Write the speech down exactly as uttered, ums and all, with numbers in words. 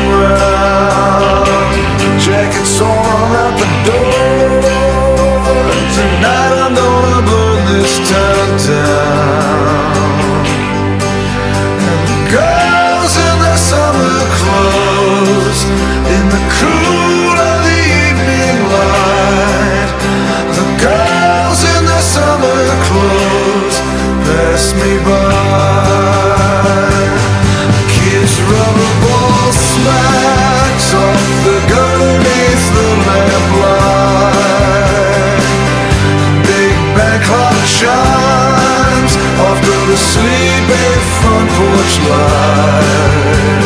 round, jackets on out the door. Tonight I'm gonna burn this town down. And the girls in their summer clothes, in the cool of the evening light. The girls in their summer clothes pass me by. Kids rubber ball smacks off the gun beneath the lamplight. Big band clock chimes after the sleepy front porch light.